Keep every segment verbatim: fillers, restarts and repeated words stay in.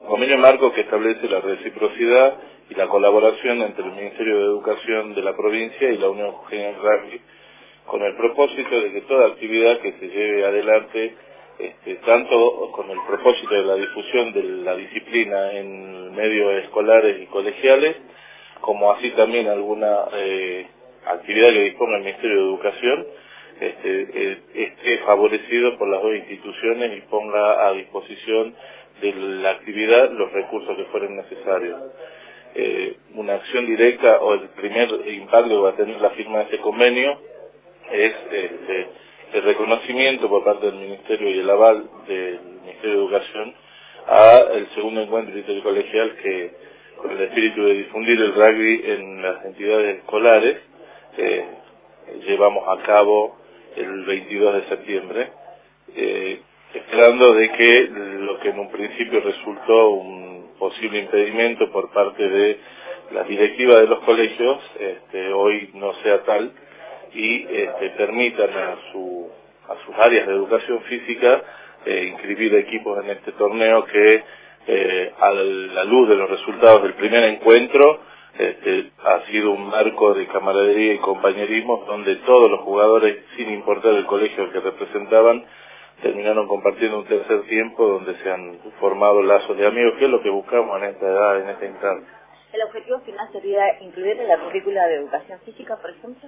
convenio marco que establece la reciprocidad y la colaboración entre el Ministerio de Educación de la provincia y la Unión Jujeña del Rugby, con el propósito de que toda actividad que se lleve adelante, este, tanto con el propósito de la difusión de la disciplina en medios escolares y colegiales, como así también alguna eh, actividad que disponga el Ministerio de Educación, este, eh, esté favorecido por las dos instituciones y ponga a disposición de la actividad los recursos que fueren necesarios. Eh, una acción directa o el primer impacto que va a tener la firma de este convenio es este, el reconocimiento por parte del Ministerio y el aval del Ministerio de Educación a el segundo encuentro intercolegial que, con el espíritu de difundir el rugby en las entidades escolares, eh, llevamos a cabo el veintidós de septiembre, eh, esperando de que lo que en un principio resultó un posible impedimento por parte de la directiva de los colegios, este, hoy no sea tal, y este, permitan a, su, a sus áreas de educación física eh, inscribir equipos en este torneo que eh, a la luz de los resultados del primer encuentro este, ha sido un marco de camaradería y compañerismo donde todos los jugadores, sin importar el colegio al que representaban, terminaron compartiendo un tercer tiempo donde se han formado lazos de amigos, que es lo que buscamos en esta edad, en esta instancia. ¿El objetivo final sería incluir en la currícula de educación física, por ejemplo?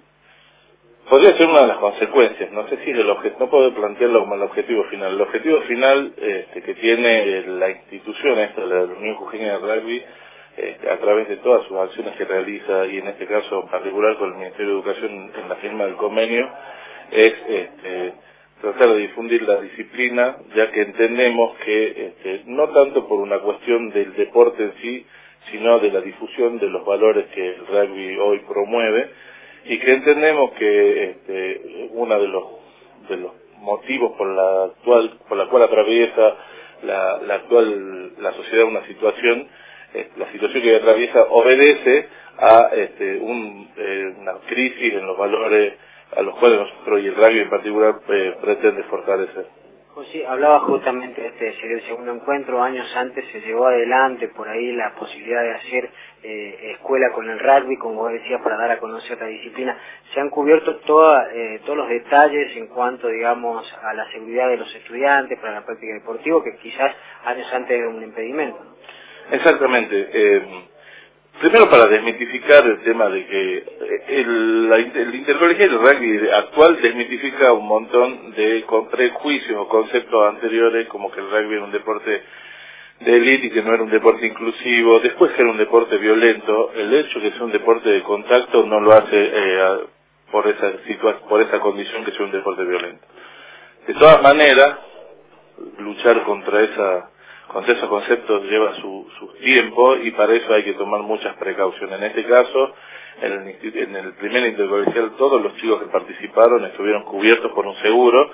Podría ser una de las consecuencias, no sé si es el objetivo, no puedo plantearlo como el objetivo final. El objetivo final este, que tiene la institución esta, la Unión Jujeña de Rugby, este, a través de todas sus acciones que realiza, y en este caso en particular con el Ministerio de Educación en la firma del convenio, es este, tratar de difundir la disciplina, ya que entendemos que, este, no tanto por una cuestión del deporte en sí, sino de la difusión de los valores que el rugby hoy promueve, y que entendemos que este, uno de los de los motivos por la actual por la cual atraviesa la, la actual la sociedad una situación eh, la situación que atraviesa obedece a este, un, eh, una crisis en los valores a los cuales nosotros y el rugby en particular eh, pretende fortalecer. Pues sí, hablaba justamente de este sería el segundo encuentro. Años antes se llevó adelante por ahí la posibilidad de hacer eh, escuela con el rugby, como vos decías, para dar a conocer la disciplina. Se han cubierto toda, eh, todos los detalles en cuanto, digamos, a la seguridad de los estudiantes para la práctica deportiva, que quizás años antes era un impedimento, ¿no? Exactamente. Eh, primero, para desmitificar el tema de que el, la, el intercolegial del rugby actual desmitifica un montón de prejuicios o conceptos anteriores, como que el rugby era un deporte de élite y que no era un deporte inclusivo, después que era un deporte violento. El hecho de que sea un deporte de contacto no lo hace eh, por esa situación, por esa condición que sea un deporte violento. De todas maneras, luchar contra esa contra esos conceptos lleva su, su tiempo, y para eso hay que tomar muchas precauciones. En este caso, en el, en el primer intercolegial, todos los chicos que participaron estuvieron cubiertos por un seguro,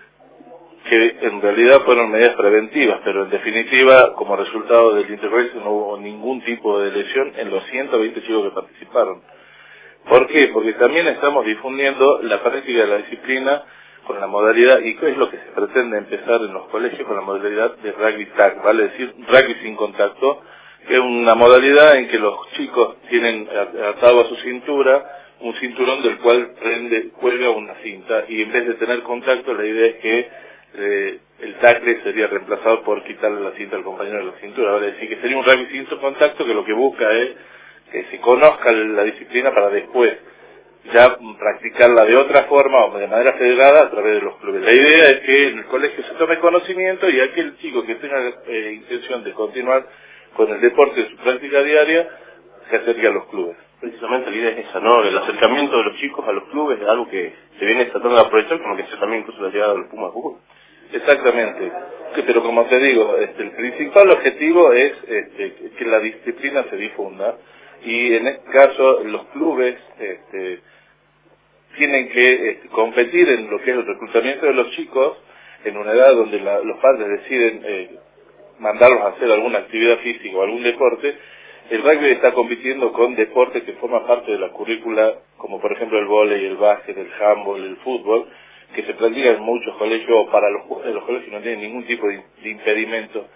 que en realidad fueron medidas preventivas, pero en definitiva, como resultado del intercolegial, no hubo ningún tipo de lesión en los ciento veinte chicos que participaron. ¿Por qué? Porque también estamos difundiendo la práctica de la disciplina con la modalidad, y qué es lo que se pretende empezar en los colegios, con la modalidad de rugby tag, vale decir, rugby sin contacto, que es una modalidad en que los chicos tienen atado a su cintura un cinturón del cual prende, cuelga una cinta, y en vez de tener contacto, la idea es que eh, el tackle sería reemplazado por quitarle la cinta al compañero de la cintura, vale decir que sería un rugby sin contacto, que lo que busca es que se conozca la disciplina para después ya practicarla de otra forma o de manera federada a través de los clubes. La idea es que en el colegio se tome conocimiento, y aquel chico que tenga eh, intención de continuar con el deporte en su práctica diaria se acerque a los clubes. Precisamente la idea es esa, ¿no? El acercamiento de los chicos a los clubes es algo que se viene tratando de aprovechar, como que se también incluso la llegada de los Pumas de Jujuy. Exactamente, pero como te digo, este, el principal objetivo es este, que la disciplina se difunda, y en este caso los clubes este, tienen que este, competir en lo que es el reclutamiento de los chicos en una edad donde la, los padres deciden eh, mandarlos a hacer alguna actividad física o algún deporte. El rugby está compitiendo con deportes que forman parte de la currícula, como por ejemplo el vóley, el básquet, el handball, el fútbol, que se practican en muchos colegios, o para los, los colegios no tienen ningún tipo de, de impedimento.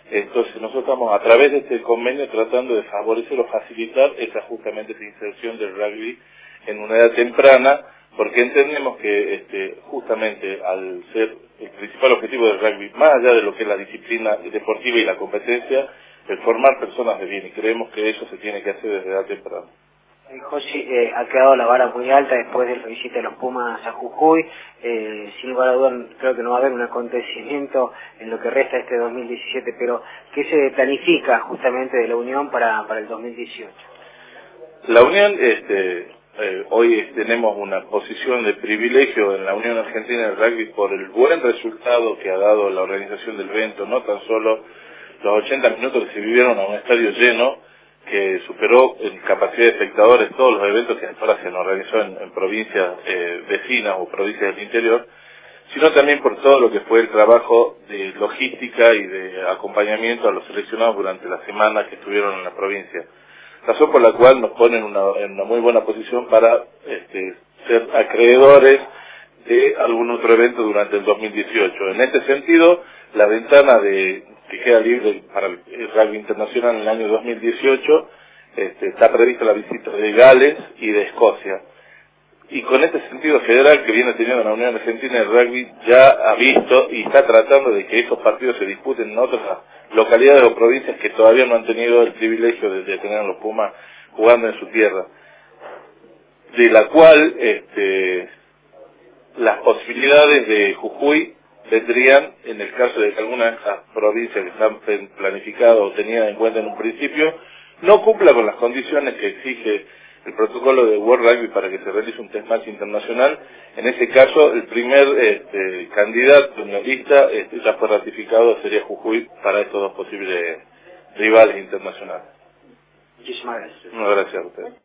Entonces nosotros estamos a través de este convenio tratando de favorecer o facilitar esa justamente esa inserción del rugby en una edad temprana, porque entendemos que este, justamente al ser el principal objetivo del rugby, más allá de lo que es la disciplina deportiva y la competencia, es formar personas de bien, y creemos que eso se tiene que hacer desde edad temprana. Eh, José, eh, ha quedado la vara muy alta después de la visita de los Pumas a Jujuy. Eh, sin lugar a dudas, creo que no va a haber un acontecimiento en lo que resta de este dos mil diecisiete, pero ¿qué se planifica justamente de la Unión para, para el dos mil dieciocho? La Unión, este, eh, hoy tenemos una posición de privilegio en la Unión Argentina del Rugby por el buen resultado que ha dado la organización del evento, no tan solo los ochenta minutos que se vivieron a un estadio lleno, que superó en capacidad de espectadores todos los eventos que hasta ahora se han organizado en, en provincias eh, vecinas o provincias del interior, sino también por todo lo que fue el trabajo de logística y de acompañamiento a los seleccionados durante la semana que estuvieron en la provincia. Razón por la cual nos ponen una, en una muy buena posición para este, ser acreedores de algún otro evento durante el dos mil dieciocho. En este sentido, la ventana de que queda libre para el rugby internacional en el año dos mil dieciocho, este, está prevista la visita de Gales y de Escocia. Y con este sentido federal que viene teniendo la Unión Argentina de Rugby, ya ha visto y está tratando de que esos partidos se disputen en otras localidades o provincias que todavía no han tenido el privilegio de, de tener a los Pumas jugando en su tierra, de la cual este, las posibilidades de Jujuy vendrían en el caso de que alguna de esas provincias que están planificadas o tenidas en cuenta en un principio no cumpla con las condiciones que exige el protocolo de World Rugby para que se realice un test match internacional. En ese caso, el primer este, candidato en la lista este, ya fue ratificado, sería Jujuy, para estos dos posibles rivales internacionales. Muchísimas gracias. Muchas gracias a ustedes.